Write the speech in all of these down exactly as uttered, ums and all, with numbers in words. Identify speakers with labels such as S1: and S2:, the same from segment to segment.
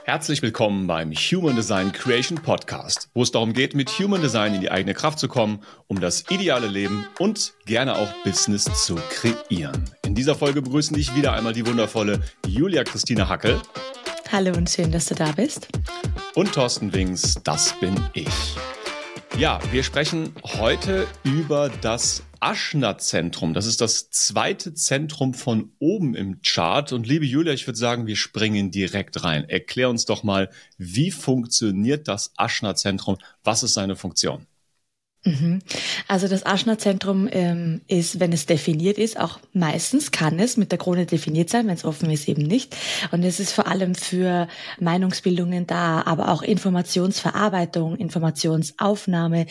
S1: Herzlich willkommen beim Human Design Creation Podcast, wo es darum geht, mit Human Design in die eigene Kraft zu kommen, um das ideale Leben und gerne auch Business zu kreieren. In dieser Folge begrüßen dich wieder einmal die wundervolle Julia Christina Hackel.
S2: Hallo und schön, dass du da bist.
S1: Und Thorsten Wings, das bin ich. Ja, wir sprechen heute über das Aschna-Zentrum. Das ist das zweite Zentrum von oben im Chart. Und liebe Julia, ich würde sagen, wir springen direkt rein. Erklär uns doch mal, wie funktioniert das Aschna-Zentrum? Was ist seine Funktion?
S2: Also das Aschna-Zentrum ähm, ist, wenn es definiert ist, auch meistens kann es mit der Krone definiert sein, wenn es offen ist eben nicht. Und es ist vor allem für Meinungsbildungen da, aber auch Informationsverarbeitung, Informationsaufnahme,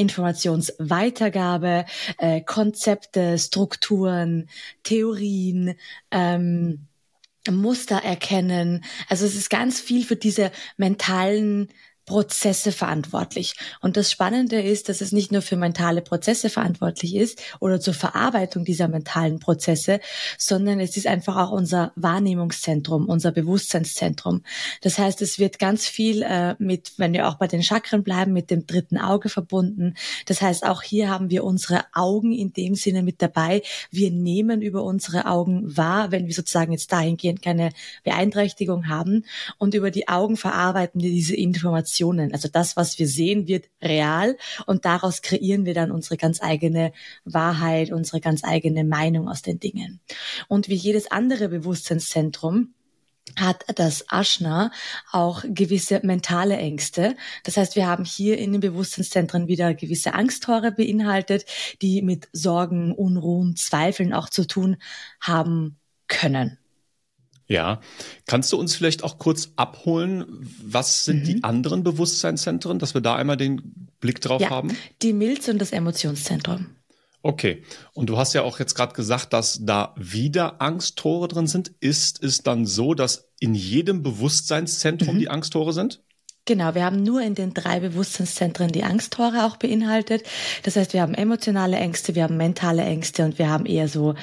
S2: Informationsweitergabe, äh, Konzepte, Strukturen, Theorien, ähm, Muster erkennen. Also es ist ganz viel für diese mentalen Prozesse verantwortlich. Und das Spannende ist, dass es nicht nur für mentale Prozesse verantwortlich ist oder zur Verarbeitung dieser mentalen Prozesse, sondern es ist einfach auch unser Wahrnehmungszentrum, unser Bewusstseinszentrum. Das heißt, es wird ganz viel äh, mit, wenn wir auch bei den Chakren bleiben, mit dem dritten Auge verbunden. Das heißt, auch hier haben wir unsere Augen in dem Sinne mit dabei. Wir nehmen über unsere Augen wahr, wenn wir sozusagen jetzt dahingehend keine Beeinträchtigung haben. Und über die Augen verarbeiten wir diese Informationen. Also das, was wir sehen, wird real und daraus kreieren wir dann unsere ganz eigene Wahrheit, unsere ganz eigene Meinung aus den Dingen. Und wie jedes andere Bewusstseinszentrum hat das Aschna auch gewisse mentale Ängste. Das heißt, wir haben hier in den Bewusstseinszentren wieder gewisse Angsttore beinhaltet, die mit Sorgen, Unruhen, Zweifeln auch zu tun haben können.
S1: Ja, kannst du uns vielleicht auch kurz abholen, was sind mhm. die anderen Bewusstseinszentren, dass wir da einmal den Blick drauf
S2: ja,
S1: haben?
S2: Die Milz und das Emotionszentrum.
S1: Okay, und du hast ja auch jetzt gerade gesagt, dass da wieder Angsttore drin sind. Ist es dann so, dass in jedem Bewusstseinszentrum mhm. die Angsttore sind?
S2: Genau, wir haben nur in den drei Bewusstseinszentren die Angsttore auch beinhaltet. Das heißt, wir haben emotionale Ängste, wir haben mentale Ängste und wir haben eher so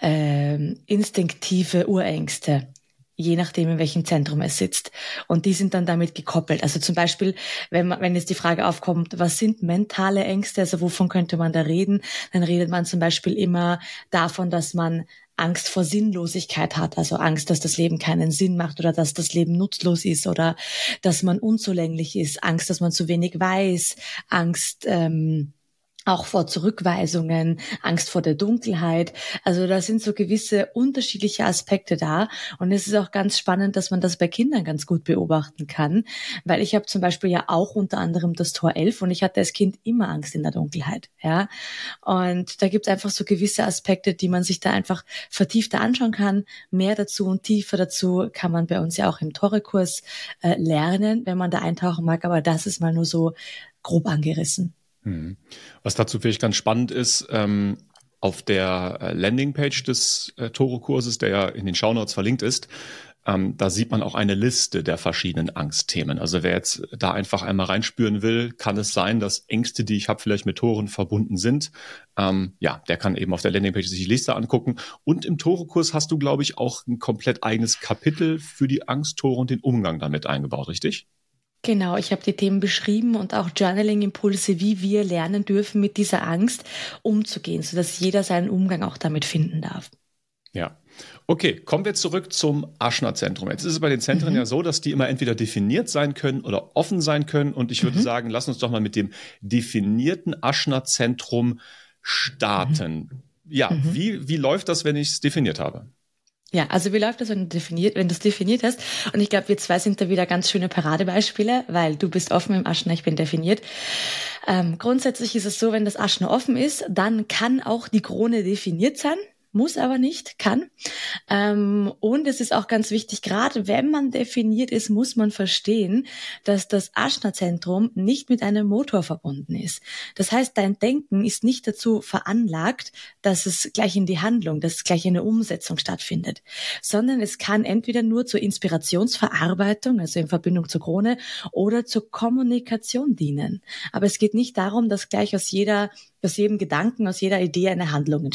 S2: äh, instinktive Urängste, je nachdem, in welchem Zentrum es sitzt. Und die sind dann damit gekoppelt. Also zum Beispiel, wenn man, wenn jetzt die Frage aufkommt, was sind mentale Ängste, also wovon könnte man da reden, dann redet man zum Beispiel immer davon, dass man Angst vor Sinnlosigkeit hat, also Angst, dass das Leben keinen Sinn macht oder dass das Leben nutzlos ist oder dass man unzulänglich ist, Angst, dass man zu wenig weiß, Angst, ähm, auch vor Zurückweisungen, Angst vor der Dunkelheit. Also da sind so gewisse unterschiedliche Aspekte da. Und es ist auch ganz spannend, dass man das bei Kindern ganz gut beobachten kann. Weil ich habe zum Beispiel ja auch unter anderem das Tor elf und ich hatte als Kind immer Angst in der Dunkelheit. Ja, und da gibt es einfach so gewisse Aspekte, die man sich da einfach vertiefter anschauen kann. Mehr dazu und tiefer dazu kann man bei uns ja auch im Tore-Kurs äh, lernen, wenn man da eintauchen mag. Aber das ist mal nur so grob angerissen.
S1: Was dazu vielleicht ganz spannend ist, ähm, auf der Landingpage des äh, Tore-Kurses, der ja in den Shownotes verlinkt ist, ähm, da sieht man auch eine Liste der verschiedenen Angstthemen. Also wer jetzt da einfach einmal reinspüren will, kann es sein, dass Ängste, die ich habe, vielleicht mit Toren verbunden sind. Ähm, ja, der kann eben auf der Landingpage sich die Liste angucken. Und im Tore-Kurs hast du, glaube ich, auch ein komplett eigenes Kapitel für die Angsttore und den Umgang damit eingebaut, richtig?
S2: Genau, ich habe die Themen beschrieben und auch Journaling-Impulse, wie wir lernen dürfen, mit dieser Angst umzugehen, sodass jeder seinen Umgang auch damit finden darf.
S1: Ja, okay, kommen wir zurück zum Aschna-Zentrum. Jetzt ist es bei den Zentren mhm. ja so, dass die immer entweder definiert sein können oder offen sein können. Und ich würde mhm. sagen, lass uns doch mal mit dem definierten Aschna-Zentrum starten. Mhm. Ja, mhm. wie, wie läuft das, wenn ich es definiert habe?
S2: Ja, also wie läuft das, wenn du definiert, wenn du es definiert hast? Und ich glaube, wir zwei sind da wieder ganz schöne Paradebeispiele, weil du bist offen im Aschna, ich bin definiert. Ähm, grundsätzlich ist es so, wenn das Aschna offen ist, dann kann auch die Krone definiert sein. Muss aber nicht, kann. Ähm, und es ist auch ganz wichtig, gerade wenn man definiert ist, muss man verstehen, dass das Aschna-Zentrum nicht mit einem Motor verbunden ist. Das heißt, dein Denken ist nicht dazu veranlagt, dass es gleich in die Handlung, dass es gleich in eine Umsetzung stattfindet, sondern es kann entweder nur zur Inspirationsverarbeitung, also in Verbindung zur Krone, oder zur Kommunikation dienen. Aber es geht nicht darum, dass gleich aus jeder, aus jedem Gedanken, aus jeder Idee eine Handlung entsteht.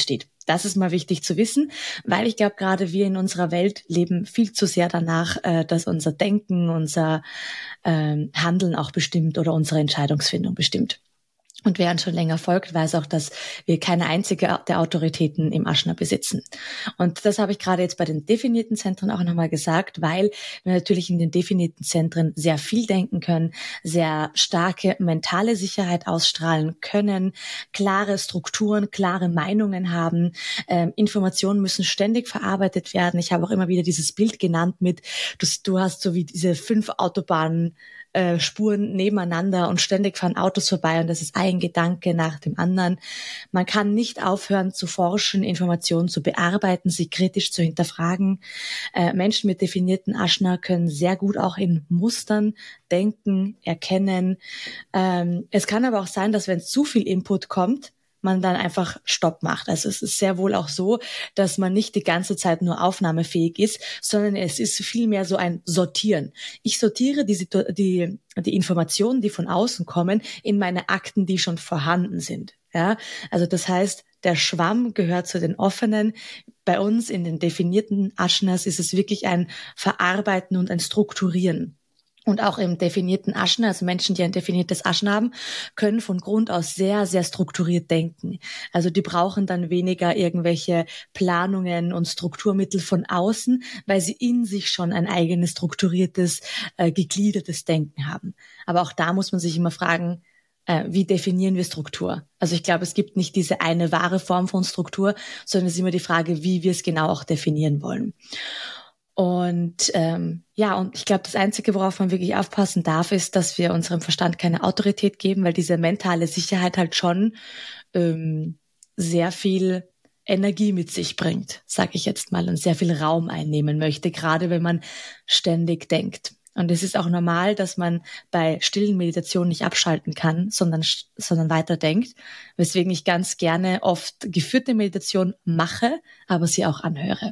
S2: Das ist mal wichtig zu wissen, weil ich glaube, gerade wir in unserer Welt leben viel zu sehr danach, äh, dass unser Denken, unser ähm, Handeln auch bestimmt oder unsere Entscheidungsfindung bestimmt. Und wer uns schon länger folgt, weiß auch, dass wir keine einzige der Autoritäten im Aschna besitzen. Und das habe ich gerade jetzt bei den definierten Zentren auch nochmal gesagt, weil wir natürlich in den definierten Zentren sehr viel denken können, sehr starke mentale Sicherheit ausstrahlen können, klare Strukturen, klare Meinungen haben. Ähm, Informationen müssen ständig verarbeitet werden. Ich habe auch immer wieder dieses Bild genannt mit, du, du hast so wie diese fünf Autobahnen, Äh, Spuren nebeneinander und ständig fahren Autos vorbei und das ist ein Gedanke nach dem anderen. Man kann nicht aufhören zu forschen, Informationen zu bearbeiten, sie kritisch zu hinterfragen. Äh, Menschen mit definierten Aschna können sehr gut auch in Mustern denken, erkennen. Ähm, es kann aber auch sein, dass wenn zu viel Input kommt, man dann einfach Stopp macht. Also es ist sehr wohl auch so, dass man nicht die ganze Zeit nur aufnahmefähig ist, sondern es ist vielmehr so ein Sortieren. Ich sortiere die, die, die Informationen, die von außen kommen, in meine Akten, die schon vorhanden sind. Ja, also das heißt, der Schwamm gehört zu den offenen. Bei uns in den definierten Ashnas ist es wirklich ein Verarbeiten und ein Strukturieren. Und auch im definierten Aschna, also Menschen, die ein definiertes Aschna haben, können von Grund aus sehr, sehr strukturiert denken. Also die brauchen dann weniger irgendwelche Planungen und Strukturmittel von außen, weil sie in sich schon ein eigenes strukturiertes, äh, gegliedertes Denken haben. Aber auch da muss man sich immer fragen, äh, wie definieren wir Struktur? Also ich glaube, es gibt nicht diese eine wahre Form von Struktur, sondern es ist immer die Frage, wie wir es genau auch definieren wollen. Und ähm, ja, und ich glaube, das Einzige, worauf man wirklich aufpassen darf, ist, dass wir unserem Verstand keine Autorität geben, weil diese mentale Sicherheit halt schon ähm, sehr viel Energie mit sich bringt, sage ich jetzt mal, und sehr viel Raum einnehmen möchte, gerade wenn man ständig denkt. Und es ist auch normal, dass man bei stillen Meditationen nicht abschalten kann, sondern sondern weiterdenkt, weswegen ich ganz gerne oft geführte Meditation mache, aber sie auch anhöre.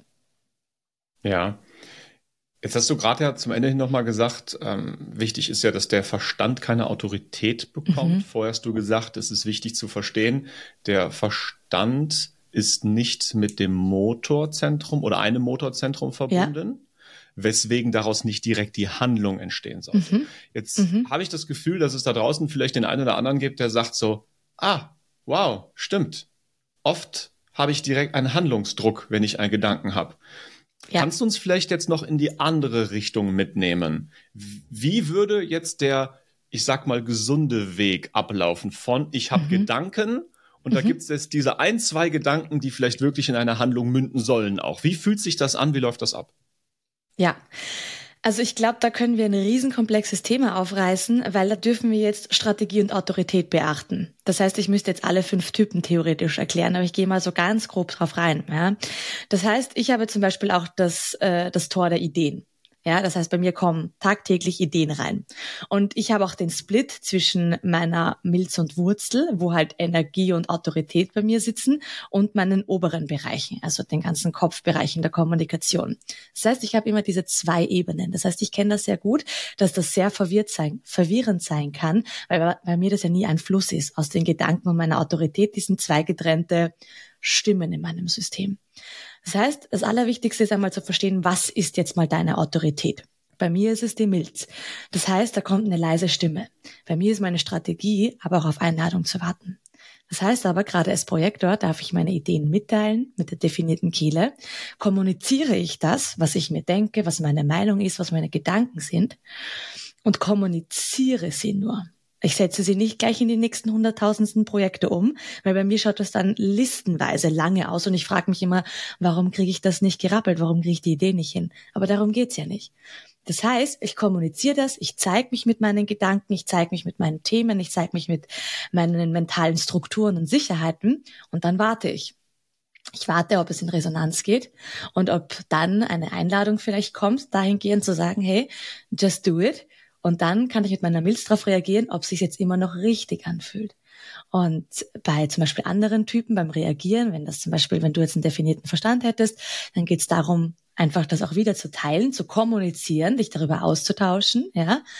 S1: Ja. Jetzt hast du gerade ja zum Ende hin nochmal gesagt, ähm, wichtig ist ja, dass der Verstand keine Autorität bekommt. Mhm. Vorher hast du gesagt, es ist wichtig zu verstehen, der Verstand ist nicht mit dem Motorzentrum oder einem Motorzentrum verbunden, ja, weswegen daraus nicht direkt die Handlung entstehen sollte. Mhm. Jetzt mhm. habe ich das Gefühl, dass es da draußen vielleicht den einen oder anderen gibt, der sagt so, ah, wow, stimmt. Oft habe ich direkt einen Handlungsdruck, wenn ich einen Gedanken habe. Ja. Kannst du uns vielleicht jetzt noch in die andere Richtung mitnehmen? Wie würde jetzt der, ich sag mal, gesunde Weg ablaufen von, ich habe mhm. Gedanken und mhm. da gibt es jetzt diese ein, zwei Gedanken, die vielleicht wirklich in eine Handlung münden sollen auch. Wie fühlt sich das an? Wie läuft das ab?
S2: Ja, also ich glaube, da können wir ein riesenkomplexes Thema aufreißen, weil da dürfen wir jetzt Strategie und Autorität beachten. Das heißt, ich müsste jetzt alle fünf Typen theoretisch erklären, aber ich gehe mal so ganz grob drauf rein. Ja. Das heißt, ich habe zum Beispiel auch das, äh, das Tor der Ideen. Ja, das heißt, bei mir kommen tagtäglich Ideen rein. Und ich habe auch den Split zwischen meiner Milz und Wurzel, wo halt Energie und Autorität bei mir sitzen, und meinen oberen Bereichen, also den ganzen Kopfbereichen der Kommunikation. Das heißt, ich habe immer diese zwei Ebenen. Das heißt, ich kenne das sehr gut, dass das sehr verwirrt sein, verwirrend sein kann, weil bei mir das ja nie ein Fluss ist. Aus den Gedanken und meiner Autorität, die sind zwei getrennte Stimmen in meinem System. Das heißt, das Allerwichtigste ist einmal zu verstehen, was ist jetzt mal deine Autorität? Bei mir ist es die Milz. Das heißt, da kommt eine leise Stimme. Bei mir ist meine Strategie, aber auch auf Einladung zu warten. Das heißt aber, gerade als Projektor darf ich meine Ideen mitteilen mit der definierten Kehle. Kommuniziere ich das, was ich mir denke, was meine Meinung ist, was meine Gedanken sind, und kommuniziere sie nur. Ich setze sie nicht gleich in die nächsten hunderttausendsten Projekte um, weil bei mir schaut das dann listenweise lange aus und ich frage mich immer, warum kriege ich das nicht gerappelt, warum kriege ich die Idee nicht hin? Aber darum geht's ja nicht. Das heißt, ich kommuniziere das, ich zeige mich mit meinen Gedanken, ich zeige mich mit meinen Themen, ich zeige mich mit meinen mentalen Strukturen und Sicherheiten und dann warte ich. Ich warte, ob es in Resonanz geht und ob dann eine Einladung vielleicht kommt, dahingehend zu sagen, hey, just do it. Und dann kann ich mit meiner Milz darauf reagieren, ob es sich jetzt immer noch richtig anfühlt. Und bei zum Beispiel anderen Typen beim Reagieren, wenn das zum Beispiel, wenn du jetzt einen definierten Verstand hättest, dann geht es darum, einfach das auch wieder zu teilen, zu kommunizieren, dich darüber auszutauschen, ja.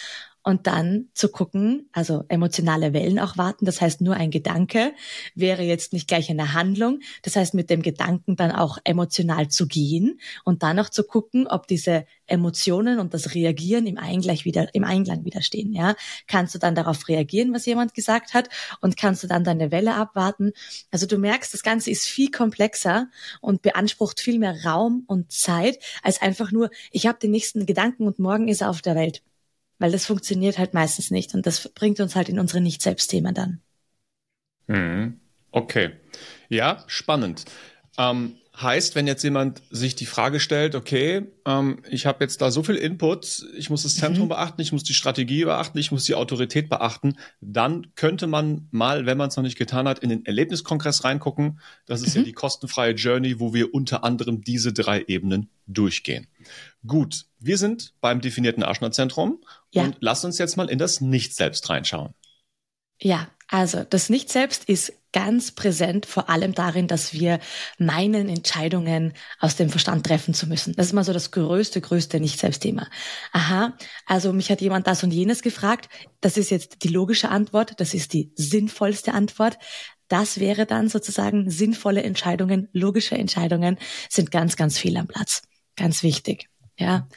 S2: und dann zu gucken, also emotionale Wellen auch warten. Das heißt, nur ein Gedanke wäre jetzt nicht gleich eine Handlung. Das heißt, mit dem Gedanken dann auch emotional zu gehen und dann auch zu gucken, ob diese Emotionen und das Reagieren im Einklang wieder, im Einklang wieder stehen, ja. Kannst du dann darauf reagieren, was jemand gesagt hat, und kannst du dann deine Welle abwarten? Also du merkst, das Ganze ist viel komplexer und beansprucht viel mehr Raum und Zeit, als einfach nur, ich habe den nächsten Gedanken und morgen ist er auf der Welt. Weil das funktioniert halt meistens nicht und das bringt uns halt in unsere Nicht-Selbst-Themen dann.
S1: Mhm. Okay. Ja, spannend. Ähm, heißt, wenn jetzt jemand sich die Frage stellt, okay, ähm, ich habe jetzt da so viel Input, ich muss das Zentrum mhm. beachten, ich muss die Strategie beachten, ich muss die Autorität beachten, dann könnte man mal, wenn man es noch nicht getan hat, in den Erlebniskongress reingucken. Das ist mhm. ja die kostenfreie Journey, wo wir unter anderem diese drei Ebenen durchgehen. Gut, wir sind beim definierten Aschna-Zentrum ja. und lass uns jetzt mal in das Nicht-Selbst reinschauen.
S2: Ja, also das Nicht-Selbst ist ganz präsent, vor allem darin, dass wir meinen, Entscheidungen aus dem Verstand treffen zu müssen. Das ist mal so das größte, größte Nicht-Selbst-Thema. Aha, also mich hat jemand das und jenes gefragt. Das ist jetzt die logische Antwort, das ist die sinnvollste Antwort. Das wäre dann sozusagen sinnvolle Entscheidungen, logische Entscheidungen sind ganz, ganz viel am Platz. Ganz wichtig, ja.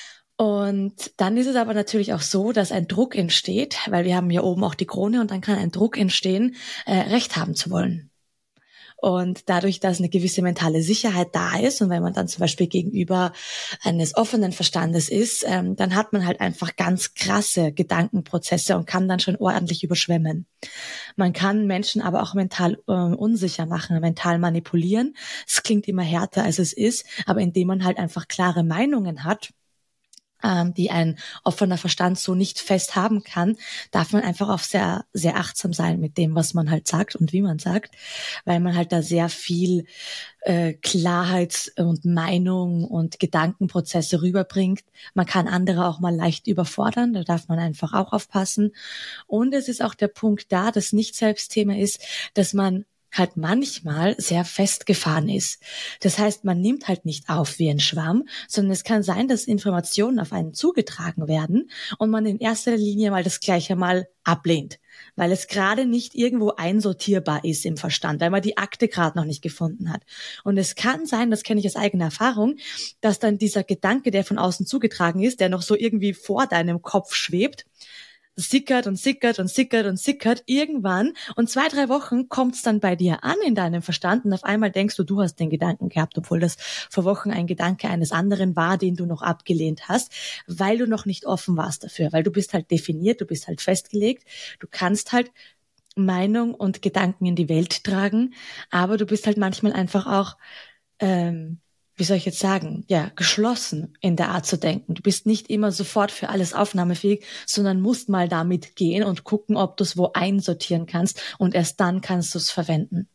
S2: Und dann ist es aber natürlich auch so, dass ein Druck entsteht, weil wir haben hier oben auch die Krone und dann kann ein Druck entstehen, äh, Recht haben zu wollen. Und dadurch, dass eine gewisse mentale Sicherheit da ist und wenn man dann zum Beispiel gegenüber eines offenen Verstandes ist, ähm, dann hat man halt einfach ganz krasse Gedankenprozesse und kann dann schon ordentlich überschwemmen. Man kann Menschen aber auch mental äh, unsicher machen, mental manipulieren. Es klingt immer härter, als es ist, aber indem man halt einfach klare Meinungen hat, die ein offener Verstand so nicht fest haben kann, darf man einfach auch sehr, sehr achtsam sein mit dem, was man halt sagt und wie man sagt, weil man halt da sehr viel äh, Klarheit und Meinung und Gedankenprozesse rüberbringt. Man kann andere auch mal leicht überfordern, da darf man einfach auch aufpassen. Und es ist auch der Punkt da, das Nicht-Selbst-Thema ist, dass man halt manchmal sehr festgefahren ist. Das heißt, man nimmt halt nicht auf wie ein Schwamm, sondern es kann sein, dass Informationen auf einen zugetragen werden und man in erster Linie mal das Gleiche mal ablehnt, weil es gerade nicht irgendwo einsortierbar ist im Verstand, weil man die Akte gerade noch nicht gefunden hat. Und es kann sein, das kenne ich aus eigener Erfahrung, dass dann dieser Gedanke, der von außen zugetragen ist, der noch so irgendwie vor deinem Kopf schwebt, sickert und sickert und sickert und sickert irgendwann und zwei, drei Wochen kommt's dann bei dir an in deinem Verstand und auf einmal denkst du, du hast den Gedanken gehabt, obwohl das vor Wochen ein Gedanke eines anderen war, den du noch abgelehnt hast, weil du noch nicht offen warst dafür, weil du bist halt definiert, du bist halt festgelegt, du kannst halt Meinung und Gedanken in die Welt tragen, aber du bist halt manchmal einfach auch ähm, wie soll ich jetzt sagen, ja, geschlossen in der Art zu denken. Du bist nicht immer sofort für alles aufnahmefähig, sondern musst mal damit gehen und gucken, ob du es wo einsortieren kannst und erst dann kannst du es verwenden.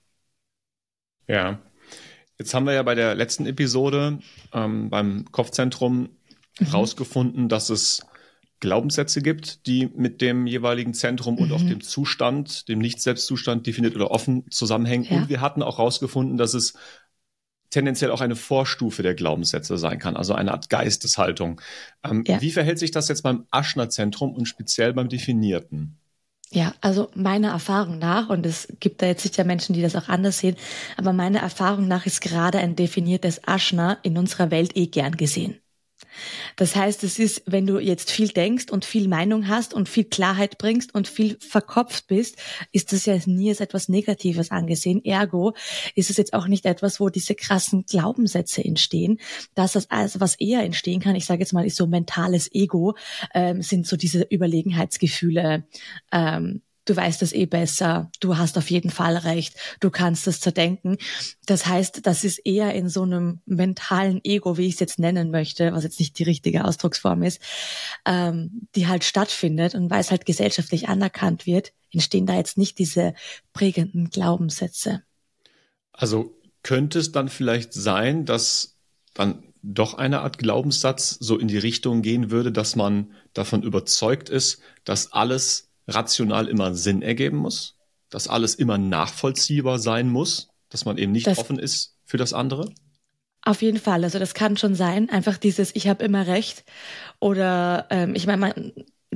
S1: Ja, jetzt haben wir ja bei der letzten Episode ähm, beim Kopfzentrum mhm. rausgefunden, dass es Glaubenssätze gibt, die mit dem jeweiligen Zentrum mhm. und auch dem Zustand, dem Nicht-Selbst-Zustand definiert oder offen zusammenhängen. Ja. Und wir hatten auch rausgefunden, dass es tendenziell auch eine Vorstufe der Glaubenssätze sein kann, also eine Art Geisteshaltung. Ähm, ja. Wie verhält sich das jetzt beim Aschna-Zentrum und speziell beim Definierten?
S2: Ja, also meiner Erfahrung nach, und es gibt da jetzt sicher Menschen, die das auch anders sehen, aber meiner Erfahrung nach ist gerade ein definiertes Aschna in unserer Welt eh gern gesehen. Das heißt, es ist, wenn du jetzt viel denkst und viel Meinung hast und viel Klarheit bringst und viel verkopft bist, ist das ja nie als etwas Negatives angesehen. Ergo ist es jetzt auch nicht etwas, wo diese krassen Glaubenssätze entstehen. Das, also was eher entstehen kann, ich sage jetzt mal, ist so mentales Ego, ähm, sind so diese Überlegenheitsgefühle, ähm, du weißt es eh besser, du hast auf jeden Fall recht, du kannst es zerdenken. Das heißt, das ist eher in so einem mentalen Ego, wie ich es jetzt nennen möchte, was jetzt nicht die richtige Ausdrucksform ist, ähm, die halt stattfindet. Und weil es halt gesellschaftlich anerkannt wird, entstehen da jetzt nicht diese prägenden Glaubenssätze.
S1: Also könnte es dann vielleicht sein, dass dann doch eine Art Glaubenssatz so in die Richtung gehen würde, dass man davon überzeugt ist, dass alles rational immer Sinn ergeben muss, dass alles immer nachvollziehbar sein muss, dass man eben nicht das, offen ist für das andere?
S2: Auf jeden Fall, also das kann schon sein, einfach dieses ich habe immer recht oder ähm, ich meine, man,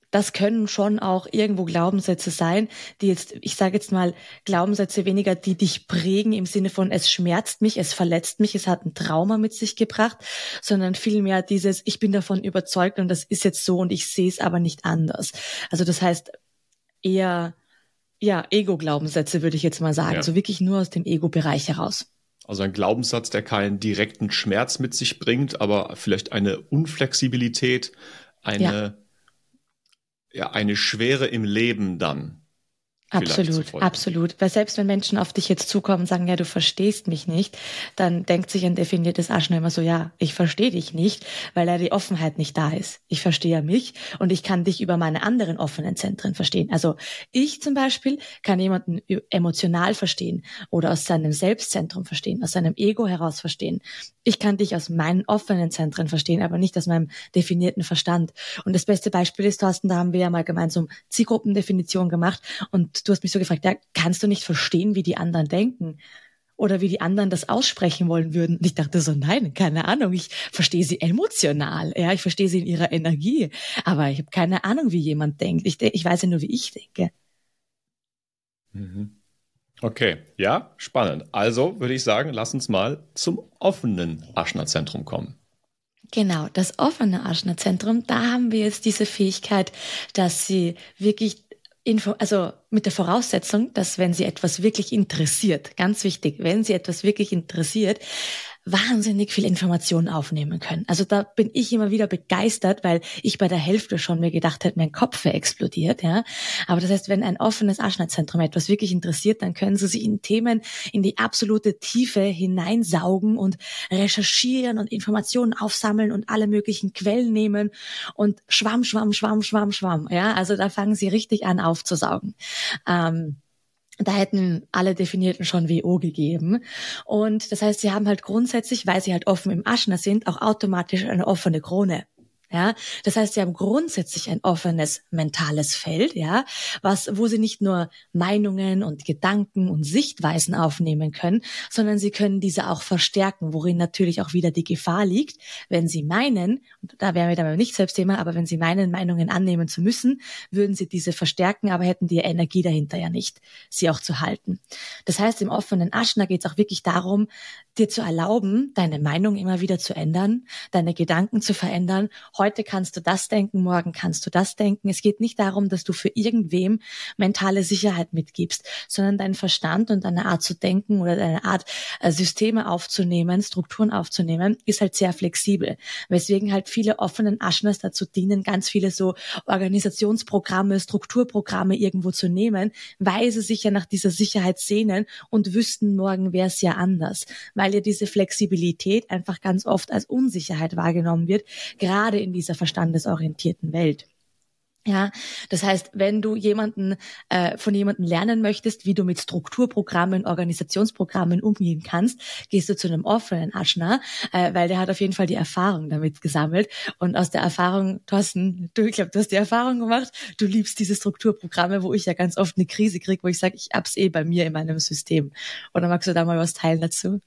S2: das können schon auch irgendwo Glaubenssätze sein, die jetzt, ich sage jetzt mal, Glaubenssätze weniger, die dich prägen im Sinne von, es schmerzt mich, es verletzt mich, es hat ein Trauma mit sich gebracht, sondern vielmehr dieses, ich bin davon überzeugt und das ist jetzt so und ich sehe es aber nicht anders. Also das heißt eher, ja, Ego-Glaubenssätze würde ich jetzt mal sagen,
S1: Ja.
S2: so wirklich nur aus dem Ego-Bereich heraus.
S1: Also ein Glaubenssatz, der keinen direkten Schmerz mit sich bringt, aber vielleicht eine Unflexibilität, eine, ja, ja eine Schwere im Leben dann.
S2: Absolut, absolut. Weil selbst wenn Menschen auf dich jetzt zukommen und sagen, ja, du verstehst mich nicht, dann denkt sich ein definiertes Aschner immer so, ja, ich verstehe dich nicht, weil da die Offenheit nicht da ist. Ich verstehe ja mich und ich kann dich über meine anderen offenen Zentren verstehen. Also ich zum Beispiel kann jemanden emotional verstehen oder aus seinem Selbstzentrum verstehen, aus seinem Ego heraus verstehen. Ich kann dich aus meinen offenen Zentren verstehen, aber nicht aus meinem definierten Verstand. Und das beste Beispiel ist, Thorsten, da haben wir ja mal gemeinsam Zielgruppendefinition gemacht und du hast mich so gefragt, ja, kannst du nicht verstehen, wie die anderen denken oder wie die anderen das aussprechen wollen würden? Und ich dachte so, nein, keine Ahnung, ich verstehe sie emotional, ja, ich verstehe sie in ihrer Energie, aber ich habe keine Ahnung, wie jemand denkt. Ich, ich weiß ja nur, wie ich denke.
S1: Okay, ja, spannend. Also würde ich sagen, lass uns mal zum offenen Aschna-Zentrum kommen.
S2: Genau, das offene Aschna-Zentrum, da haben wir jetzt diese Fähigkeit, dass sie wirklich Info, also mit der Voraussetzung, dass wenn sie etwas wirklich interessiert, ganz wichtig, wenn sie etwas wirklich interessiert, wahnsinnig viel Informationen aufnehmen können. Also da bin ich immer wieder begeistert, weil ich bei der Hälfte schon mir gedacht hätte, mein Kopf wäre explodiert, ja. Aber das heißt, wenn ein offenes Aschna-Zentrum etwas wirklich interessiert, dann können sie sich in Themen in die absolute Tiefe hineinsaugen und recherchieren und Informationen aufsammeln und alle möglichen Quellen nehmen und schwamm, schwamm, schwamm, schwamm, schwamm, ja. Also da fangen sie richtig an aufzusaugen. Ähm, Da hätten alle Definierten schon W O gegeben. Und das heißt, sie haben halt grundsätzlich, weil sie halt offen im Aschna sind, auch automatisch eine offene Krone. Ja, das heißt, sie haben grundsätzlich ein offenes mentales Feld, ja, was, wo sie nicht nur Meinungen und Gedanken und Sichtweisen aufnehmen können, sondern sie können diese auch verstärken, worin natürlich auch wieder die Gefahr liegt, wenn sie meinen, und da wären wir dann beim Nicht-Selbstthema, aber wenn sie meinen, Meinungen annehmen zu müssen, würden sie diese verstärken, aber hätten die Energie dahinter ja nicht, sie auch zu halten. Das heißt, im offenen Aschna geht es auch wirklich darum, dir zu erlauben, deine Meinung immer wieder zu ändern, deine Gedanken zu verändern. Heute kannst du das denken, morgen kannst du das denken. Es geht nicht darum, dass du für irgendwem mentale Sicherheit mitgibst, sondern dein Verstand und deine Art zu denken oder deine Art, Systeme aufzunehmen, Strukturen aufzunehmen, ist halt sehr flexibel. Weswegen halt viele offenen Aschnas dazu dienen, ganz viele so Organisationsprogramme, Strukturprogramme irgendwo zu nehmen, weil sie sich ja nach dieser Sicherheit sehnen und wüssten, morgen wäre es ja anders. Weil ja diese Flexibilität einfach ganz oft als Unsicherheit wahrgenommen wird, gerade in dieser verstandesorientierten Welt. Ja, das heißt, wenn du jemanden äh, von jemandem lernen möchtest, wie du mit Strukturprogrammen, Organisationsprogrammen umgehen kannst, gehst du zu einem offenen Aschna, äh, weil der hat auf jeden Fall die Erfahrung damit gesammelt. Und aus der Erfahrung, Thorsten, du, ich glaube, du hast die Erfahrung gemacht, du liebst diese Strukturprogramme, wo ich ja ganz oft eine Krise kriege, wo ich sage, ich hab's eh bei mir in meinem System. Oder magst du da mal was teilen dazu?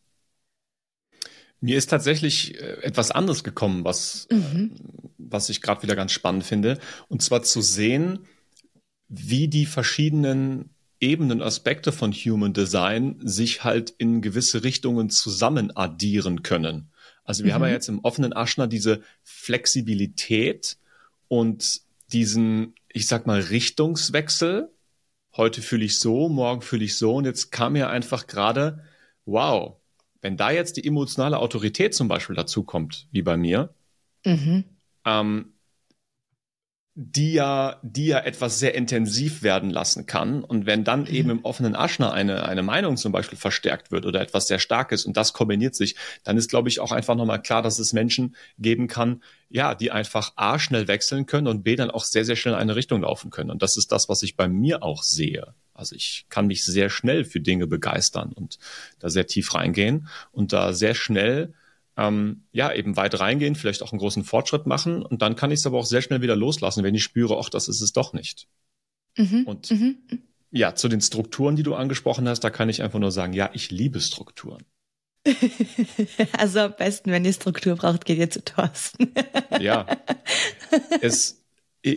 S1: Mir ist tatsächlich etwas anderes gekommen, was, mhm. was ich gerade wieder ganz spannend finde. Und zwar zu sehen, wie die verschiedenen Ebenen, Aspekte von Human Design sich halt in gewisse Richtungen zusammen addieren können. Also wir mhm. haben ja jetzt im offenen Aschna diese Flexibilität und diesen, ich sag mal, Richtungswechsel. Heute fühle ich so, morgen fühle ich so. Und jetzt kam mir einfach gerade, wow, wenn da jetzt die emotionale Autorität zum Beispiel dazu kommt, wie bei mir, mhm. ähm, die ja, die ja etwas sehr intensiv werden lassen kann. Und wenn dann mhm. eben im offenen Aschna eine, eine Meinung zum Beispiel verstärkt wird oder etwas sehr Starkes und das kombiniert sich, dann ist, glaube ich, auch einfach nochmal klar, dass es Menschen geben kann, ja, die einfach A, schnell wechseln können und B, dann auch sehr, sehr schnell in eine Richtung laufen können. Und das ist das, was ich bei mir auch sehe. Also ich kann mich sehr schnell für Dinge begeistern und da sehr tief reingehen und da sehr schnell ähm, ja eben weit reingehen, vielleicht auch einen großen Fortschritt machen und dann kann ich es aber auch sehr schnell wieder loslassen, wenn ich spüre, ach, das ist es doch nicht. Mhm. Und mhm. ja, zu den Strukturen, die du angesprochen hast, da kann ich einfach nur sagen, ja, ich liebe Strukturen.
S2: Also am besten, wenn ihr Struktur braucht, geht ihr zu Thorsten.
S1: Ja, es... Ich,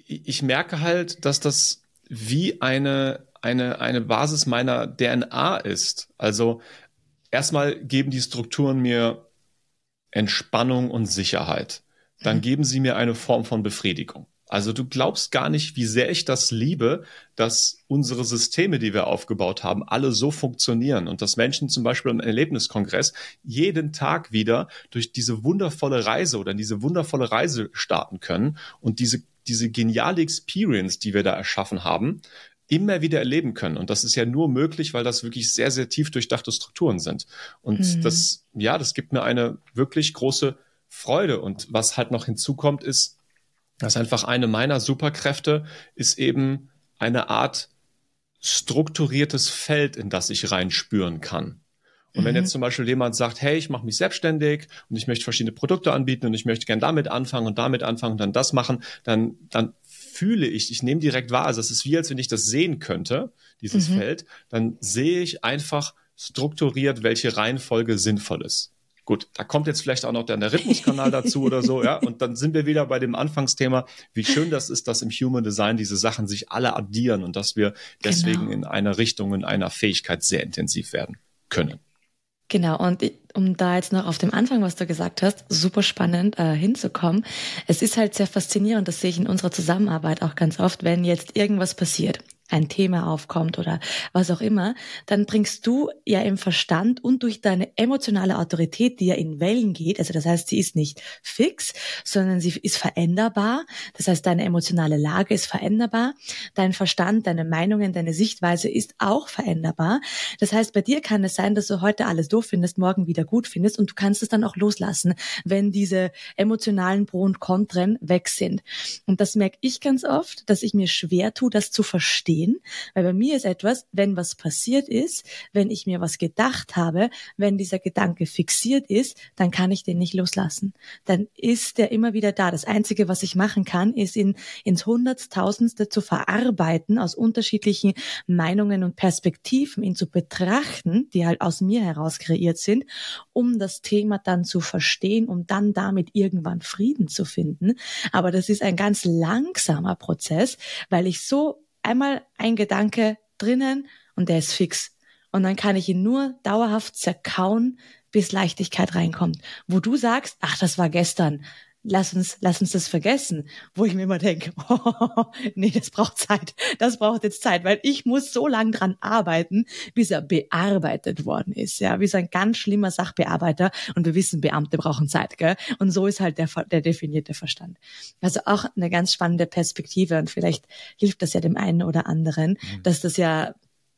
S1: ich merke halt, dass das wie eine, eine, eine Basis meiner D N A ist. Also erstmal geben die Strukturen mir Entspannung und Sicherheit. Dann geben sie mir eine Form von Befriedigung. Also du glaubst gar nicht, wie sehr ich das liebe, dass unsere Systeme, die wir aufgebaut haben, alle so funktionieren und dass Menschen zum Beispiel im Erlebniskongress jeden Tag wieder durch diese wundervolle Reise oder diese wundervolle Reise starten können und diese, diese geniale Experience, die wir da erschaffen haben, immer wieder erleben können. Und das ist ja nur möglich, weil das wirklich sehr, sehr tief durchdachte Strukturen sind. Und mhm. das, ja, das gibt mir eine wirklich große Freude. Und was halt noch hinzukommt, ist, dass einfach eine meiner Superkräfte ist eben eine Art strukturiertes Feld, in das ich reinspüren kann. Und mhm. wenn jetzt zum Beispiel jemand sagt, hey, ich mache mich selbstständig und ich möchte verschiedene Produkte anbieten und ich möchte gern damit anfangen und damit anfangen und dann das machen, dann, dann fühle ich, ich nehme direkt wahr, also es ist wie, als wenn ich das sehen könnte, dieses mhm. Feld, dann sehe ich einfach strukturiert, welche Reihenfolge sinnvoll ist. Gut, da kommt jetzt vielleicht auch noch der Rhythmuskanal dazu oder so, ja, und dann sind wir wieder bei dem Anfangsthema, wie schön das ist, dass im Human Design diese Sachen sich alle addieren und dass wir deswegen genau. in einer Richtung, in einer Fähigkeit sehr intensiv werden können.
S2: Genau, und um da jetzt noch auf dem Anfang, was du gesagt hast, super spannend äh, hinzukommen. Es ist halt sehr faszinierend, das sehe ich in unserer Zusammenarbeit auch ganz oft, wenn jetzt irgendwas passiert, ein Thema aufkommt oder was auch immer, dann bringst du ja im Verstand und durch deine emotionale Autorität, die ja in Wellen geht, also das heißt, sie ist nicht fix, sondern sie ist veränderbar, das heißt, deine emotionale Lage ist veränderbar, dein Verstand, deine Meinungen, deine Sichtweise ist auch veränderbar. Das heißt, bei dir kann es sein, dass du heute alles doof findest, morgen wieder gut findest und du kannst es dann auch loslassen, wenn diese emotionalen Pro und Kontren weg sind. Und das merke ich ganz oft, dass ich mir schwer tue, das zu verstehen. Weil bei mir ist etwas, wenn was passiert ist, wenn ich mir was gedacht habe, wenn dieser Gedanke fixiert ist, dann kann ich den nicht loslassen. Dann ist der immer wieder da. Das Einzige, was ich machen kann, ist ihn ins Hunderttausendste zu verarbeiten, aus unterschiedlichen Meinungen und Perspektiven, ihn zu betrachten, die halt aus mir heraus kreiert sind, um das Thema dann zu verstehen, um dann damit irgendwann Frieden zu finden. Aber das ist ein ganz langsamer Prozess, weil ich so einmal ein Gedanke drinnen und der ist fix. Und dann kann ich ihn nur dauerhaft zerkauen, bis Leichtigkeit reinkommt. Wo du sagst, ach, das war gestern, lass uns, lass uns das vergessen. Wo ich mir immer denke, oh, nee, das braucht Zeit. Das braucht jetzt Zeit, weil ich muss so lange dran arbeiten, bis er bearbeitet worden ist. Ja, wie so ein ganz schlimmer Sachbearbeiter. Und wir wissen, Beamte brauchen Zeit, gell? Und so ist halt der, der definierte Verstand. Also auch eine ganz spannende Perspektive und vielleicht hilft das ja dem einen oder anderen, mhm. dass das ja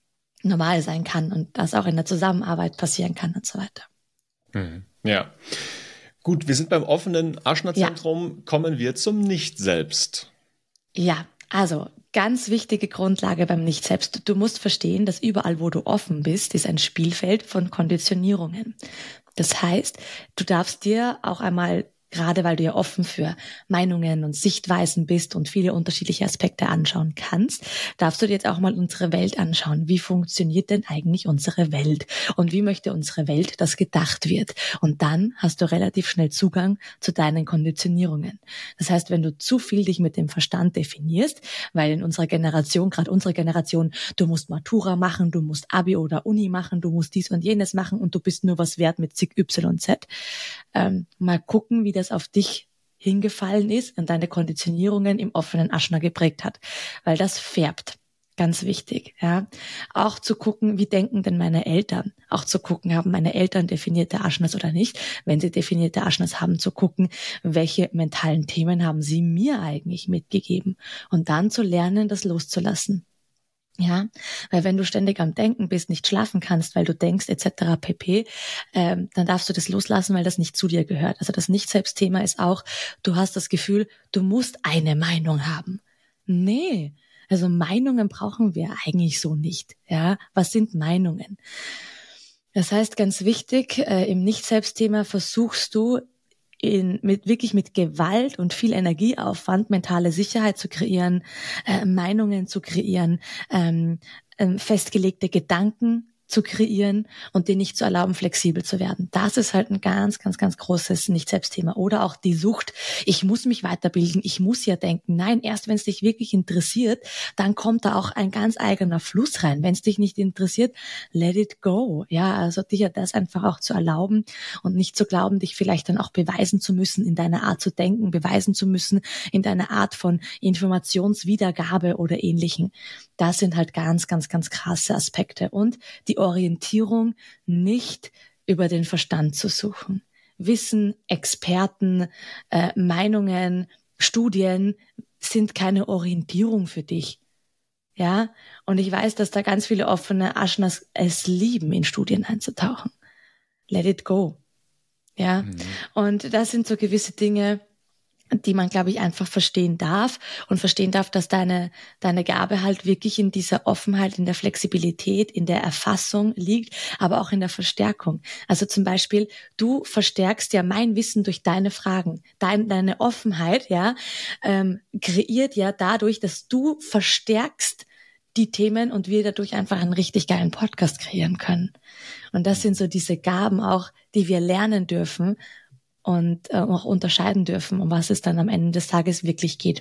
S2: normal sein kann und das auch in der Zusammenarbeit passieren kann und so weiter.
S1: Mhm. Ja. Gut, wir sind beim offenen Aschna-Zentrum. Ja. Kommen wir zum Nicht-Selbst.
S2: Ja, also ganz wichtige Grundlage beim Nicht-Selbst. Du musst verstehen, dass überall, wo du offen bist, ist ein Spielfeld von Konditionierungen. Das heißt, du darfst dir auch einmal, gerade weil du ja offen für Meinungen und Sichtweisen bist und viele unterschiedliche Aspekte anschauen kannst, darfst du dir jetzt auch mal unsere Welt anschauen. Wie funktioniert denn eigentlich unsere Welt? Und wie möchte unsere Welt, dass gedacht wird? Und dann hast du relativ schnell Zugang zu deinen Konditionierungen. Das heißt, wenn du zu viel dich mit dem Verstand definierst, weil in unserer Generation, gerade unsere Generation, du musst Matura machen, du musst Abi oder Uni machen, du musst dies und jenes machen und du bist nur was wert mit zig Y Z. Ähm, mal gucken, wie das auf dich hingefallen ist und deine Konditionierungen im offenen Aschna geprägt hat. Weil das färbt. Ganz wichtig, ja. Auch zu gucken, wie denken denn meine Eltern? Auch zu gucken, haben meine Eltern definierte Aschnas oder nicht? Wenn sie definierte Aschnas haben, zu gucken, welche mentalen Themen haben sie mir eigentlich mitgegeben? Und dann zu lernen, das loszulassen. Ja, weil wenn du ständig am Denken bist, nicht schlafen kannst, weil du denkst et cetera pp., ähm, dann darfst du das loslassen, weil das nicht zu dir gehört. Also das Nicht-Selbst-Thema ist auch, du hast das Gefühl, du musst eine Meinung haben. Nee, also Meinungen brauchen wir eigentlich so nicht. Ja, was sind Meinungen? Das heißt, ganz wichtig, äh, im Nicht-Selbst-Thema versuchst du, in, mit, wirklich mit Gewalt und viel Energieaufwand mentale Sicherheit zu kreieren, äh, Meinungen zu kreieren, ähm, ähm, festgelegte Gedanken zu kreieren und dir nicht zu erlauben, flexibel zu werden. Das ist halt ein ganz, ganz, ganz großes Nicht-Selbst-Thema. Oder auch die Sucht, ich muss mich weiterbilden, ich muss ja denken. Nein, erst wenn es dich wirklich interessiert, dann kommt da auch ein ganz eigener Fluss rein. Wenn es dich nicht interessiert, let it go. Ja, also dir das einfach auch zu erlauben und nicht zu glauben, dich vielleicht dann auch beweisen zu müssen in deiner Art zu denken, beweisen zu müssen in deiner Art von Informationswiedergabe oder Ähnlichem. Das sind halt ganz, ganz, ganz krasse Aspekte. Und die Orientierung nicht über den Verstand zu suchen. Wissen, Experten, äh, Meinungen, Studien sind keine Orientierung für dich. Ja, und ich weiß, dass da ganz viele offene Ashnas es lieben, in Studien einzutauchen. Let it go. Ja, mhm. Und das sind so gewisse Dinge, die man, glaube ich, einfach verstehen darf und verstehen darf, dass deine deine Gabe halt wirklich in dieser Offenheit, in der Flexibilität, in der Erfassung liegt, aber auch in der Verstärkung. Also zum Beispiel, du verstärkst ja mein Wissen durch deine Fragen. Dein, deine Offenheit, ja, ähm, kreiert ja dadurch, dass du verstärkst die Themen und wir dadurch einfach einen richtig geilen Podcast kreieren können. Und das sind so diese Gaben auch, die wir lernen dürfen, und äh, auch unterscheiden dürfen, um was es dann am Ende des Tages wirklich geht.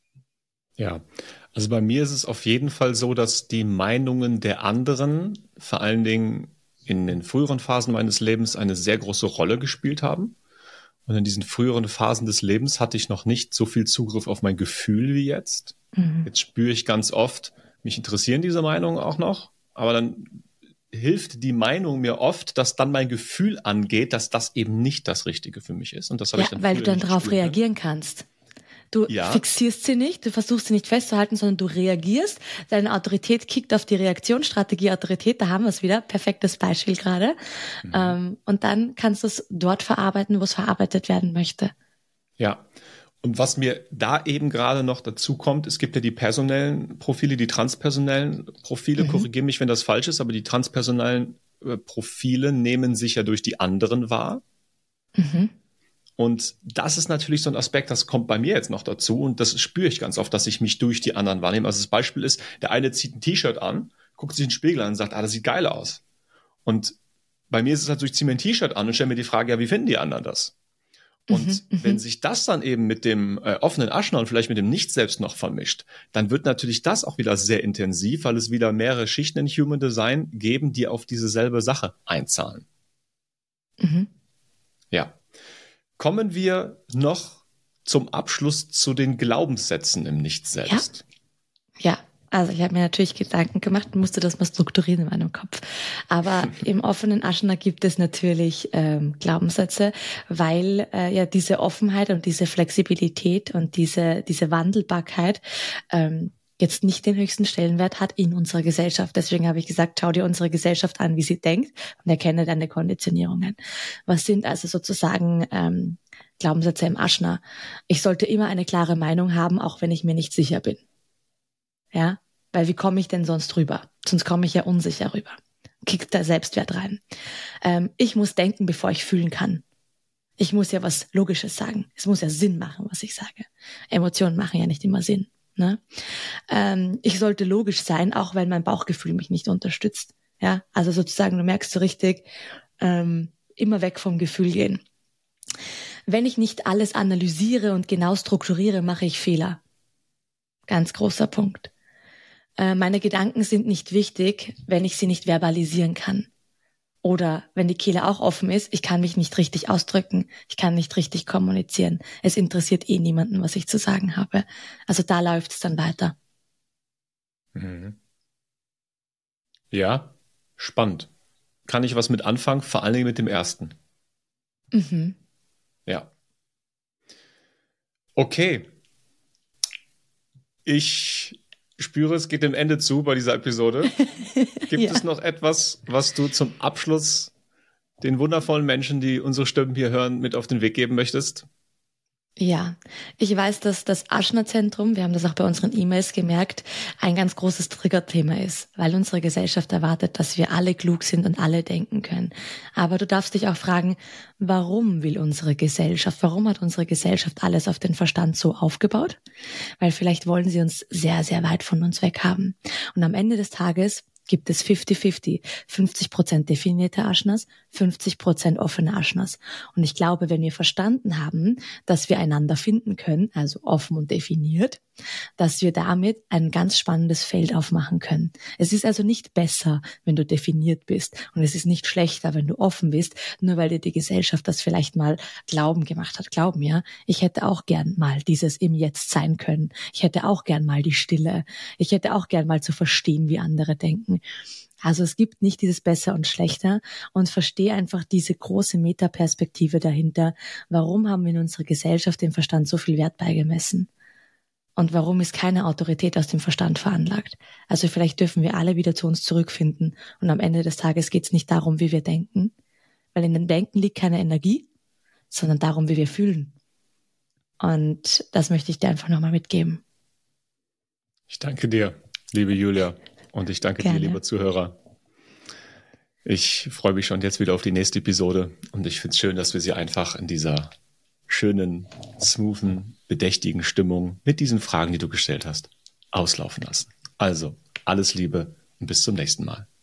S1: Ja, also bei mir ist es auf jeden Fall so, dass die Meinungen der anderen, vor allen Dingen in den früheren Phasen meines Lebens, eine sehr große Rolle gespielt haben. Und in diesen früheren Phasen des Lebens hatte ich noch nicht so viel Zugriff auf mein Gefühl wie jetzt. Mhm. Jetzt spüre ich ganz oft, mich interessieren diese Meinungen auch noch, aber dann hilft die Meinung mir oft, dass dann mein Gefühl angeht, dass das eben nicht das Richtige für mich ist. Und das habe
S2: ja,
S1: ich dann
S2: weil du dann darauf reagieren kannst. Du ja. fixierst sie nicht, du versuchst sie nicht festzuhalten, sondern du reagierst. Deine Autorität kickt auf die Reaktionsstrategie Autorität, da haben wir es wieder, perfektes Beispiel gerade. Mhm. Ähm, und dann kannst du es dort verarbeiten, wo es verarbeitet werden möchte.
S1: Ja. Und was mir da eben gerade noch dazu kommt, es gibt ja die personellen Profile, die transpersonellen Profile, mhm. korrigiere mich, wenn das falsch ist, aber die transpersonellen äh, Profile nehmen sich ja durch die anderen wahr. Mhm. Und das ist natürlich so ein Aspekt, das kommt bei mir jetzt noch dazu und das spüre ich ganz oft, dass ich mich durch die anderen wahrnehme. Also das Beispiel ist, der eine zieht ein T-Shirt an, guckt sich in den Spiegel an und sagt, ah, das sieht geil aus. Und bei mir ist es halt so, ich ziehe mir ein T-Shirt an und stelle mir die Frage, ja, wie finden die anderen das? Und mhm, wenn sich das dann eben mit dem äh, offenen Ashna und vielleicht mit dem Nicht-Selbst noch vermischt, dann wird natürlich das auch wieder sehr intensiv, weil es wieder mehrere Schichten in Human Design geben, die auf diese selbe Sache einzahlen. Mhm. Ja. Kommen wir noch zum Abschluss zu den Glaubenssätzen im Nicht-Selbst.
S2: Ja, ja. Also ich habe mir natürlich Gedanken gemacht und musste das mal strukturieren in meinem Kopf. Aber im offenen Ashna gibt es natürlich ähm, Glaubenssätze, weil äh, ja diese Offenheit und diese Flexibilität und diese diese Wandelbarkeit ähm, jetzt nicht den höchsten Stellenwert hat in unserer Gesellschaft. Deswegen habe ich gesagt, schau dir unsere Gesellschaft an, wie sie denkt und erkenne deine Konditionierungen. Was sind also sozusagen ähm, Glaubenssätze im Ashna? Ich sollte immer eine klare Meinung haben, auch wenn ich mir nicht sicher bin. Ja, weil wie komme ich denn sonst rüber? Sonst komme ich ja unsicher rüber. Kickt der Selbstwert rein. Ähm, ich muss denken, bevor ich fühlen kann. Ich muss ja was Logisches sagen. Es muss ja Sinn machen, was ich sage. Emotionen machen ja nicht immer Sinn. Ne? Ähm, ich sollte logisch sein, auch wenn mein Bauchgefühl mich nicht unterstützt. Ja, also sozusagen, du merkst so richtig, ähm, immer weg vom Gefühl gehen. Wenn ich nicht alles analysiere und genau strukturiere, mache ich Fehler. Ganz großer Punkt. Meine Gedanken sind nicht wichtig, wenn ich sie nicht verbalisieren kann. Oder wenn die Kehle auch offen ist, ich kann mich nicht richtig ausdrücken, ich kann nicht richtig kommunizieren. Es interessiert eh niemanden, was ich zu sagen habe. Also da läuft es dann weiter.
S1: Mhm. Ja, spannend. Kann ich was mit anfangen? Vor allen Dingen mit dem ersten. Mhm. Ja. Okay. Ich spüre, es geht dem Ende zu bei dieser Episode. Gibt ja. es noch etwas, was du zum Abschluss den wundervollen Menschen, die unsere Stimmen hier hören, mit auf den Weg geben möchtest?
S2: Ja, ich weiß, dass das Ashna-Zentrum, wir haben das auch bei unseren E-Mails gemerkt, ein ganz großes Triggerthema ist, weil unsere Gesellschaft erwartet, dass wir alle klug sind und alle denken können. Aber du darfst dich auch fragen, warum will unsere Gesellschaft, warum hat unsere Gesellschaft alles auf den Verstand so aufgebaut? Weil vielleicht wollen sie uns sehr, sehr weit von uns weg haben. Und am Ende des Tages gibt es fünfzig fünfzig. fünfzig Prozent definierte Aschnas, fünfzig Prozent offene Aschnas. Und ich glaube, wenn wir verstanden haben, dass wir einander finden können, also offen und definiert, dass wir damit ein ganz spannendes Feld aufmachen können. Es ist also nicht besser, wenn du definiert bist. Und es ist nicht schlechter, wenn du offen bist, nur weil dir die Gesellschaft das vielleicht mal glauben gemacht hat. Glaub mir, ich hätte auch gern mal dieses im Jetzt sein können. Ich hätte auch gern mal die Stille. Ich hätte auch gern mal zu verstehen, wie andere denken. Also es gibt nicht dieses Besser und Schlechter und verstehe einfach diese große Metaperspektive dahinter. Warum haben wir in unserer Gesellschaft dem Verstand so viel Wert beigemessen? Und warum ist keine Autorität aus dem Verstand veranlagt? Also vielleicht dürfen wir alle wieder zu uns zurückfinden und am Ende des Tages geht es nicht darum, wie wir denken, weil in dem Denken liegt keine Energie, sondern darum, wie wir fühlen. Und das möchte ich dir einfach nochmal mitgeben.
S1: Ich danke dir, liebe Julia, und ich danke
S2: Gerne.
S1: dir, lieber Zuhörer. Ich freue mich schon jetzt wieder auf die nächste Episode und ich finde es schön, dass wir sie einfach in dieser schönen, smoothen, bedächtigen Stimmung mit diesen Fragen, die du gestellt hast, auslaufen lassen. Also, alles Liebe und bis zum nächsten Mal.